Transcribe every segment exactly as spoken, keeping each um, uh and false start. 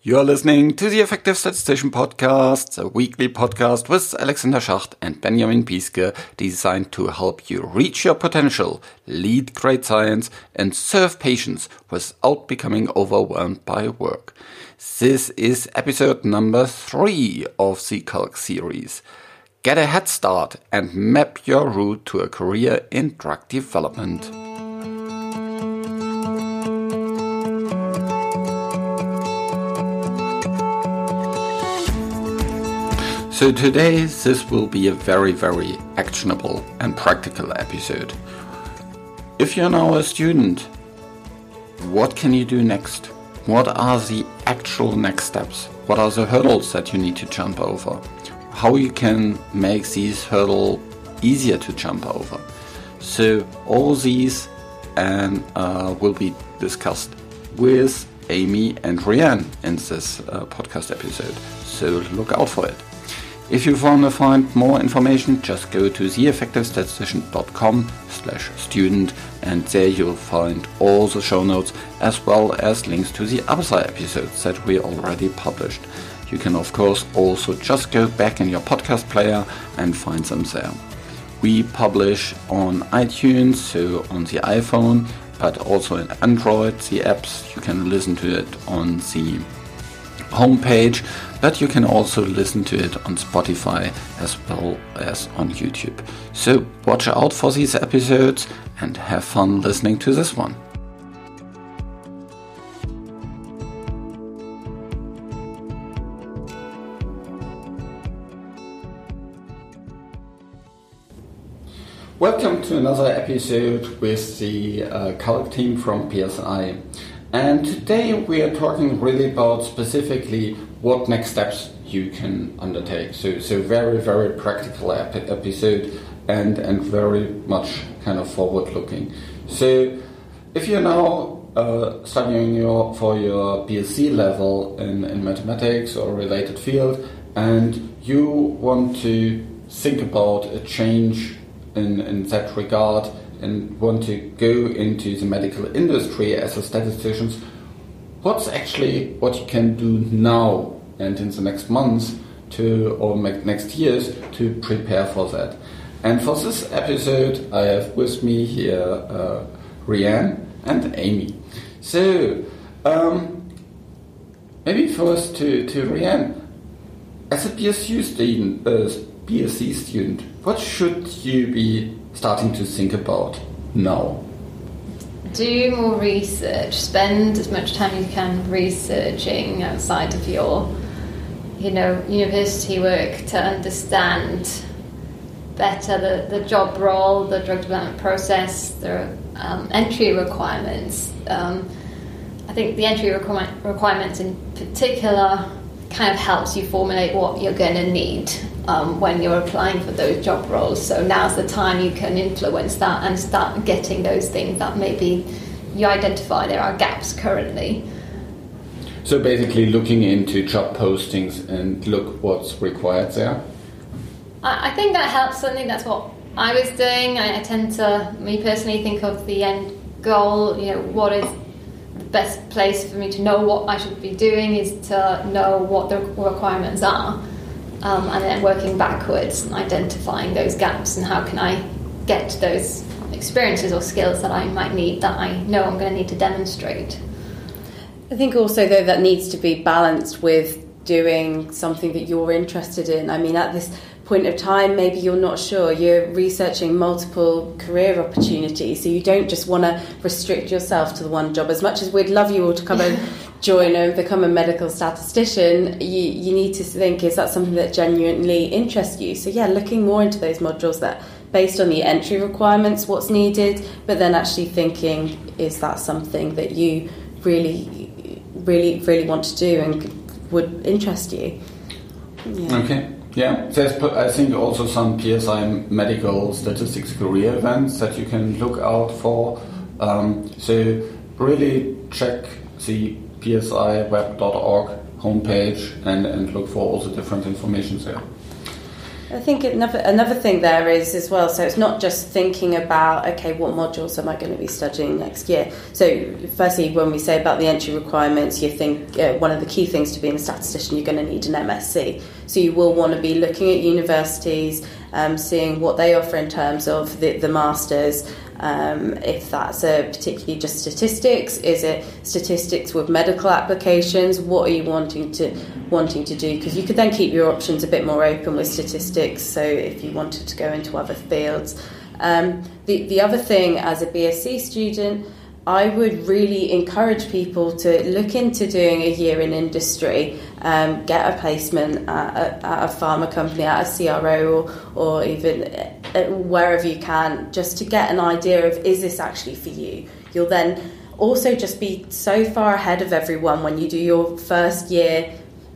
You're listening to the Effective Statistician Podcast, a weekly podcast with Alexander Schacht and Benjamin Pieske, designed to help you reach your potential, lead great science, and serve patients without becoming overwhelmed by work. This is episode number three of the Calc series. Get a head start and map your route to a career in drug development. So today, this will be a very, very actionable and practical episode. If you're now a student, what can you do next? What are the actual next steps? What are the hurdles that you need to jump over? How you can make these hurdles easier to jump over? So all these and uh, will be discussed with Amy and Rianne in this uh, podcast episode. So look out for it. If you want to find more information, just go to theeffectivestatistician.com slash student, and there you'll find all the show notes as well as links to the other episodes that we already published. You can of course also just go back in your podcast player and find them there. We publish on iTunes, so on the iPhone, but also in Android, the apps. You can listen to it on the homepage, but you can also listen to it on Spotify as well as on YouTube. So watch out for these episodes and have fun listening to this one. Welcome to another episode with the uh, Calc team from P S I. And today we are talking really about specifically what next steps you can undertake. So, so very, very practical ep- episode and, and very much kind of forward-looking. So, if you're now uh, studying your for your B S c level in, in mathematics or related field, and you want to think about a change in, in that regard, and want to go into the medical industry as a statistician, what's actually what you can do now and in the next months to or next years to prepare for that. And for this episode, I have with me here uh, Rianne and Amy. So um, maybe first to, to Rianne, as a B S c student, uh, B S c student, what should you be starting to think about now? Do more research. Spend as much time as you can researching outside of your, you know, university work to understand better the, the job role, the drug development process, the um, entry requirements. Um, I think the entry requirement, requirements in particular kind of helps you formulate what you're going to need um, when you're applying for those job roles. So now's the time you can influence that and start getting those things that maybe you identify there are gaps currently. So basically looking into job postings and look what's required there? I, I think that helps. I think that's what I was doing. I, I tend to, me personally, think of the end goal, you know, what is the best place for me to know what I should be doing is to know what the requirements are, um, and then working backwards and identifying those gaps and how can I get those experiences or skills that I might need that I know I'm going to need to demonstrate. I think also though that needs to be balanced with doing something that you're interested in. I mean, at this point of time, maybe you're not sure, you're researching multiple career opportunities, so you don't just want to restrict yourself to the one job. As much as we'd love you all to come and join and become a medical statistician, you, you need to think, is that something that genuinely interests you? So yeah, looking more into those modules that based on the entry requirements, what's needed, but then actually thinking, is that something that you really, really, really want to do and would interest you? Yeah. Okay. Yeah, there's I think also some P S I medical statistics career events that you can look out for. Um, so really check the P S I web dot org homepage and, and look for all the different information there. I think another another thing there is as well, so it's not just thinking about, okay, what modules am I going to be studying next year? So firstly, when we say about the entry requirements, you think uh, one of the key things to being a statistician, you're going to need an M S c. So you will want to be looking at universities, um, seeing what they offer in terms of the, the masters. Um, if that's a particularly just statistics, is it statistics with medical applications? What are you wanting to wanting to do? Because you could then keep your options a bit more open with statistics. So if you wanted to go into other fields, um, the the other thing as a B S c student, I would really encourage people to look into doing a year in industry, um, get a placement at a, at a pharma company, at a C R O, or, or even wherever you can, just to get an idea of, is this actually for you? You'll then also just be so far ahead of everyone when you do your first year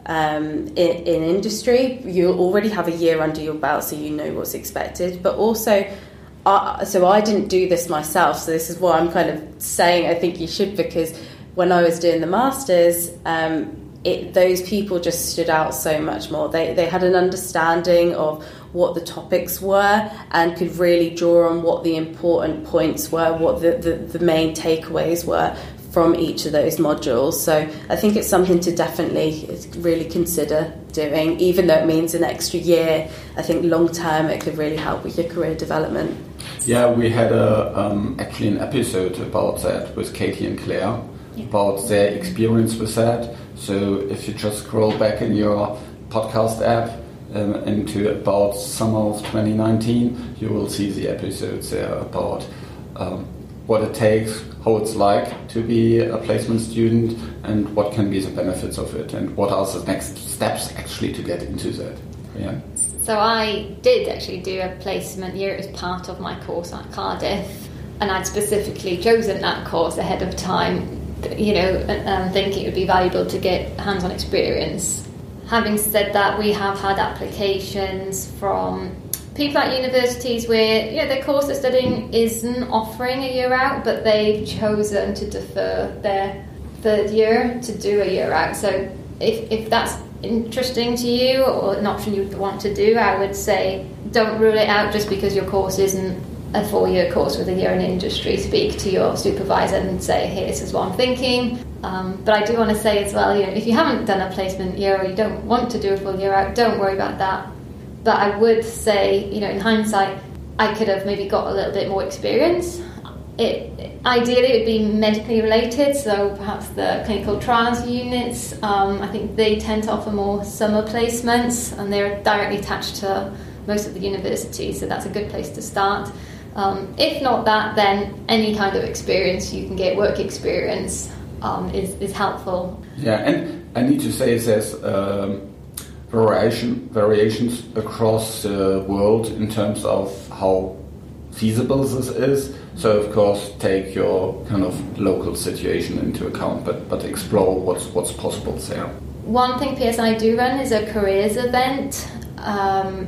um, in, in industry. You'll already have a year under your belt, so you know what's expected, but also Uh, so I didn't do this myself, so this is why I'm kind of saying I think you should, because when I was doing the masters, um, it, those people just stood out so much more. They they had an understanding of what the topics were and could really draw on what the important points were, what the, the, the main takeaways were from each of those modules. So I think it's something to definitely really consider doing, even though it means an extra year. I think long term it could really help with your career development. Yeah, we had a um, actually an episode about that with Katie and Claire, yeah, about their experience with that. So if you just scroll back in your podcast app um, into about summer of twenty nineteen, you will see the episodes there about um, what it takes, how it's like to be a placement student, and what can be the benefits of it, and what are the next steps actually to get into that. Yeah. So I did actually do a placement year. It was part of my course at Cardiff, and I'd specifically chosen that course ahead of time, you know, and thinking it would be valuable to get hands-on experience. Having said that, we have had applications from people at universities where, you know, their course they're studying isn't offering a year out, but they've chosen to defer their third year to do a year out. So if, if that's interesting to you or an option you want to do, I would say don't rule it out just because your course isn't a four-year course with a year in industry. Speak to your supervisor and say, hey, this is what I'm thinking. Um, but I do want to say as well, you know, if you haven't done a placement year or you don't want to do a full year out, don't worry about that. But I would say, you know, in hindsight, I could have maybe got a little bit more experience. It, ideally, it would be medically related, so perhaps the clinical trials units. Um, I think they tend to offer more summer placements, and they're directly attached to most of the universities, so that's a good place to start. Um, if not that, then any kind of experience you can get, work experience, um, is, is helpful. Yeah, and I need to say there's um, variation variations across the world in terms of how feasible this is. So of course take your kind of local situation into account, but, but explore what's what's possible there. One thing P S I do run is a careers event. Um,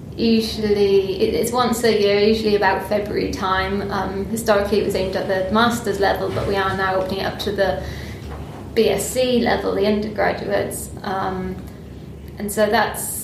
usually it's once a year, usually about February time. Um, historically it was aimed at the master's level, but we are now opening it up to the B S c level, the undergraduates. Um, and so that's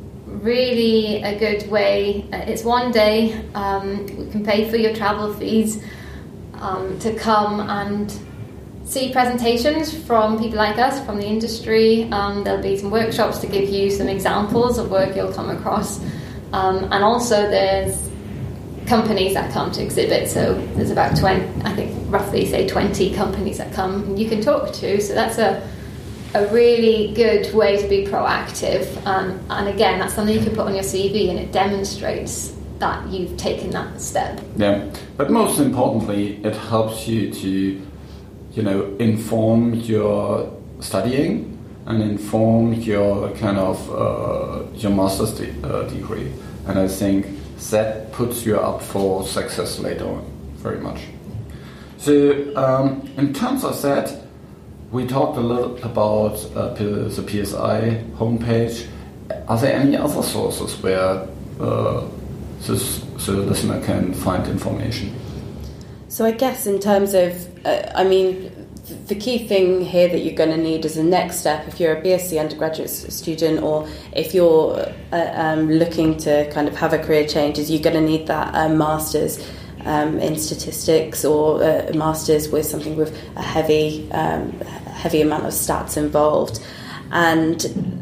really a good way. It's one day. Um, we can pay for your travel fees um, to come and see presentations from people like us, from the industry. Um, there'll be some workshops to give you some examples of work you'll come across. Um, and also there's companies that come to exhibit. So there's about twenty, I think roughly say twenty companies that come and you can talk to. So that's a a really good way to be proactive, um, and again that's something you can put on your C V and it demonstrates that you've taken that step. Yeah, but most importantly it helps you to, you know, inform your studying and inform your kind of uh, your master's de- uh, degree, and I think that puts you up for success later on very much. So um, in terms of that, we talked a little about uh, the P S I homepage. Are there any other sources where uh, this, the listener can find information? So I guess in terms of, uh, I mean, the key thing here that you're going to need as a next step, if you're a B S c undergraduate student, or if you're uh, um, looking to kind of have a career change, is you're going to need that uh, master's um, in statistics, or a master's with something with a heavy, um, heavy amount of stats involved. And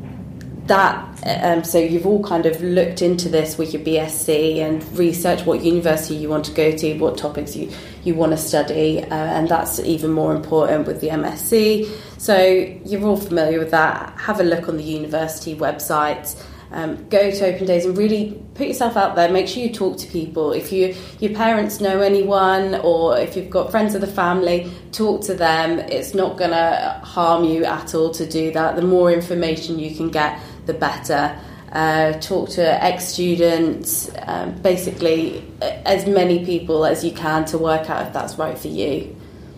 that, um, so you've all kind of looked into this with your B S c and researched what university you want to go to, what topics you, you want to study, uh, and that's even more important with the M S c. So you're all familiar with that. Have a look on the university websites, um, go to open days and really put yourself out there. Make sure you talk to people. If you your parents know anyone, or if you've got friends of the family, talk to them. It's not going to harm you at all to do that. The more information you can get, the better. Uh, talk to ex-students, um, basically as many people as you can to work out if that's right for you.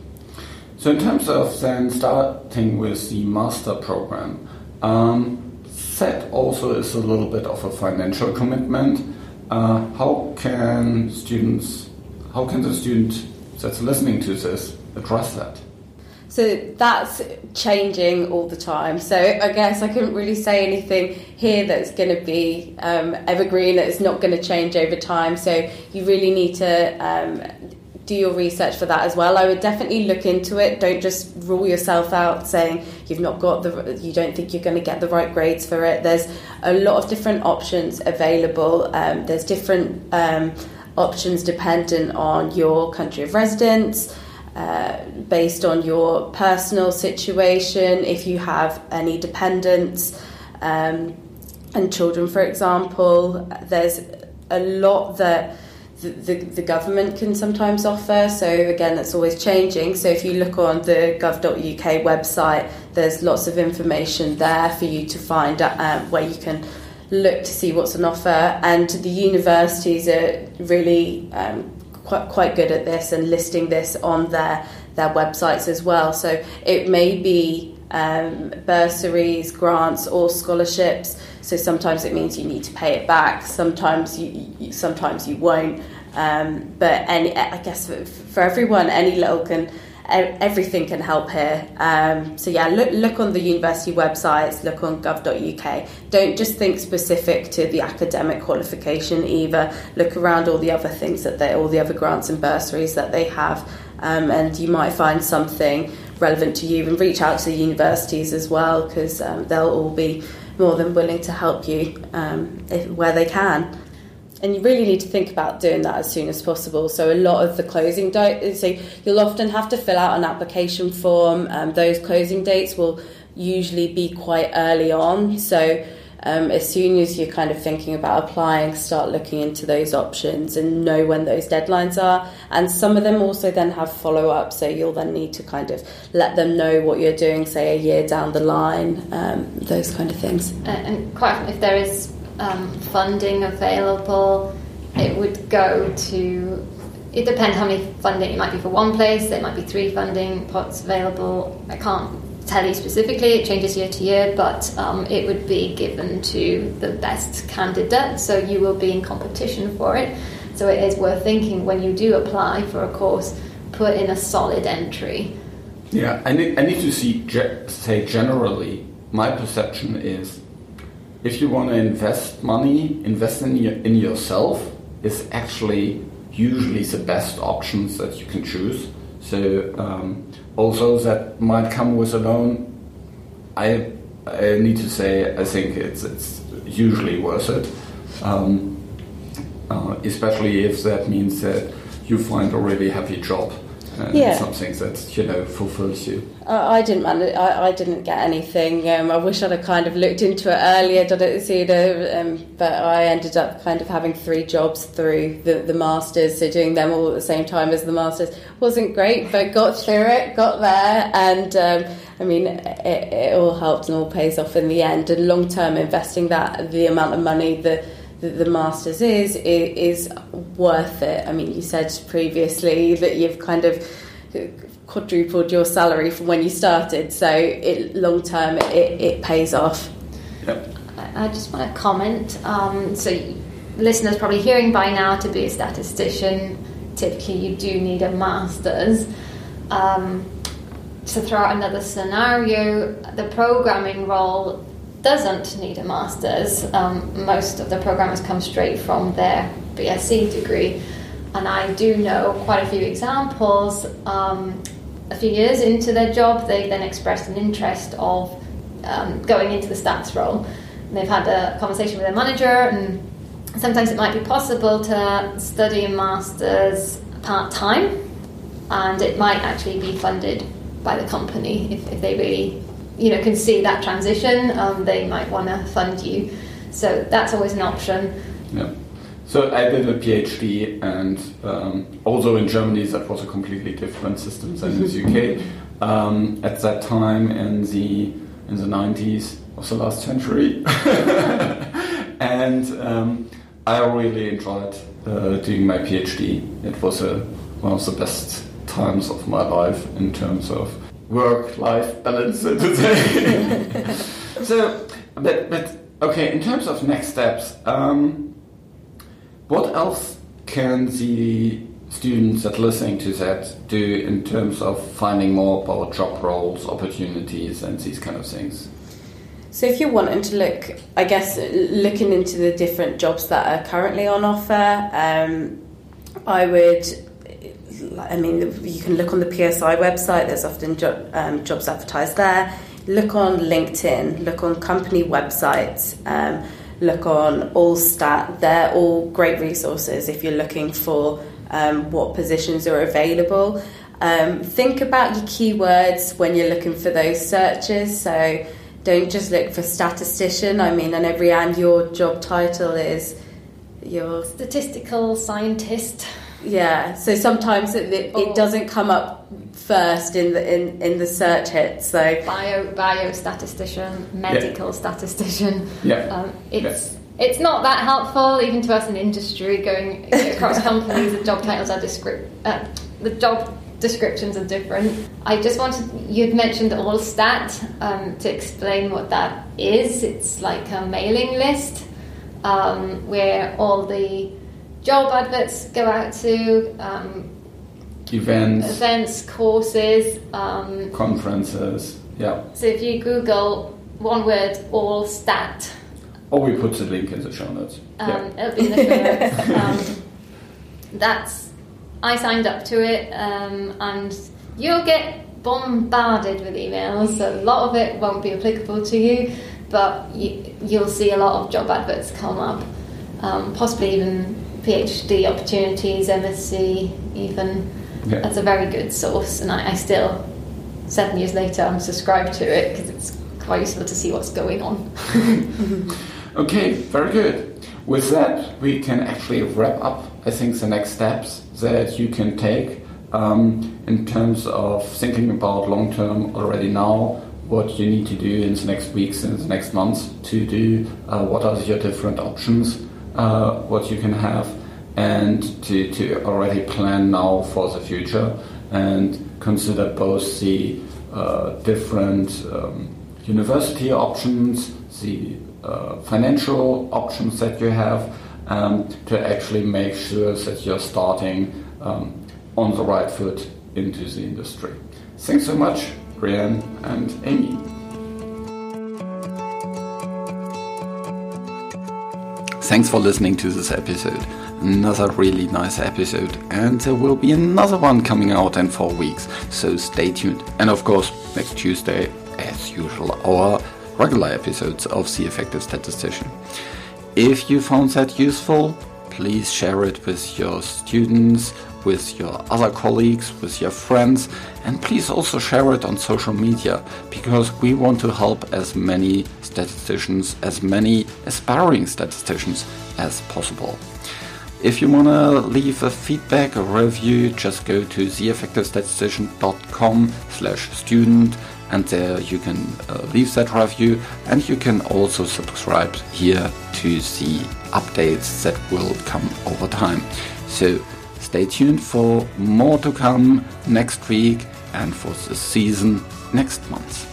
So in terms of then starting with the master program, um, that also is a little bit of a financial commitment. Uh, how can students, how can the student that's listening to this address that? So that's changing all the time. So I guess I couldn't really say anything here that's going to be um, evergreen, that it's not going to change over time. So you really need to um, do your research for that as well. I would definitely look into it. Don't just rule yourself out saying you've not got the, you don't think you're going to get the right grades for it. There's a lot of different options available. Um, there's different um, options dependent on your country of residence, Uh, based on your personal situation, if you have any dependents um, and children, for example. There's a lot that the, the, the government can sometimes offer, so again, that's always changing. So if you look on the gov dot U K website, there's lots of information there for you to find out um, where you can look to see what's on offer. And the universities are really um, quite quite good at this and listing this on their their websites as well. So it may be um, bursaries, grants, or scholarships. So sometimes it means you need to pay it back. Sometimes you, you sometimes you won't. Um, but any, I guess for, for everyone, any little can, everything can help here. Um, so yeah, look look on the university websites, look on gov dot U K. Don't just think specific to the academic qualification either. Look around all the other things that they, all the other grants and bursaries that they have, um, and you might find something relevant to you. And reach out to the universities as well, because um, they'll all be more than willing to help you um, if, where they can. And you really need to think about doing that as soon as possible. So a lot of the closing dates, so you'll often have to fill out an application form. Um, those closing dates will usually be quite early on. So um, as soon as you're kind of thinking about applying, start looking into those options and know when those deadlines are. And some of them also then have follow-up, so you'll then need to kind of let them know what you're doing, say a year down the line, um, those kind of things. And, and quite often, if there is Um, funding available, it would go to, it depends how many funding, it might be for one place, there might be three funding pots available. I can't tell you specifically, it changes year to year, but um, it would be given to the best candidate, so you will be in competition for it. So it is worth thinking when you do apply for a course, put in a solid entry. Yeah, I need, I need to see, say generally, my perception is, if you want to invest money, invest in your, in yourself is actually usually the best options that you can choose. So um, also that might come with a loan. I I need to say I think it's it's usually worth it, um, uh, especially if that means that you find a really happy job. And yeah. something that, you know, fulfills you. I, I didn't manage, I, I didn't get anything. Um, I wish I'd have kind of looked into it earlier, did it sooner, um, but I ended up kind of having three jobs through the, the Masters, so doing them all at the same time as the Masters wasn't great, but got through it, got there, and um, I mean, it, it all helped and all pays off in the end. And long-term investing that, the amount of money that the Masters is, is worth it. I mean, you said previously that you've kind of quadrupled your salary from when you started, so it, long term it, it pays off. Yep. I just want to comment. Um, so, listeners probably hearing by now, to be a statistician, typically you do need a Masters. Um, to throw out another scenario, the programming role doesn't need a master's. Um, most of the programmers come straight from their B S c degree, and I do know quite a few examples. Um, a few years into their job, they then expressed an interest of um, going into the stats role. And they've had a conversation with their manager, and sometimes it might be possible to study a master's part-time, and it might actually be funded by the company if, if they really, you know, can see that transition. Um, they might want to fund you, so that's always an option. Yeah. So I did a PhD, and um, also in Germany that was a completely different system than in the U K. Um, at that time in the in the nineties of the last century, and um, I really enjoyed uh, doing my PhD. It was a, one of the best times of my life in terms of work-life balance, so to say. So, but, but okay, in terms of next steps, um, what else can the students that are listening to that do in terms of finding more about job roles, opportunities, and these kind of things? So if you're wanting to look, I guess, looking into the different jobs that are currently on offer, um, I would, I mean, you can look on the P S I website, there's often jo- um, jobs advertised there. Look on LinkedIn, look on company websites, um, look on Allstat. They're all great resources if you're looking for um, what positions are available. Um, think about your keywords when you're looking for those searches. So don't just look for statistician. I mean, I know, Rianne, your job title is your statistical scientist. Yeah, so sometimes it, it, it doesn't come up first in the in, in the search hit. So bio biostatistician, medical yeah. statistician. Yeah, um, it's yeah. it's not that helpful even to us in industry. Going across companies, the job titles are descript. Uh, the job descriptions are different. I just wanted, you'd mentioned Allstat, um, to explain what that is. It's like a mailing list um, where all the job adverts go out to, um, events, events, courses, um, conferences. Yeah. So if you Google one word, Allstat, or we put the link in the show notes. Um, yeah. It'll be in the show notes. um, that's. I signed up to it, um, and you'll get bombarded with emails. So a lot of it won't be applicable to you, but you, you'll see a lot of job adverts come up, um, possibly even PhD opportunities, M S c even. Yeah. That's a very good source, and I, I still, seven years later, I'm subscribed to it because it's quite useful to see what's going on. Okay, very good. With that, we can actually wrap up, I think, the next steps that you can take um, in terms of thinking about long-term already now, what you need to do in the next weeks and the next months to do, uh, what are your different options, uh, what you can have, and to, to already plan now for the future and consider both the uh, different um, university options, the uh, financial options that you have, um, to actually make sure that you're starting um, on the right foot into the industry. Thanks so much, Rianne and Amy. Thanks for listening to this episode. Another really nice episode, and there will be another one coming out in four weeks, so stay tuned. And of course, next Tuesday, as usual, our regular episodes of The Effective Statistician. If you found that useful, please share it with your students, with your other colleagues, with your friends, and please also share it on social media, because we want to help as many statisticians, as many aspiring statisticians as possible. If you want to leave a feedback, a review, just go to the effective statistician dot com slash student, and there you can uh, leave that review, and you can also subscribe here to see updates that will come over time. So stay tuned for more to come next week and for the season next month.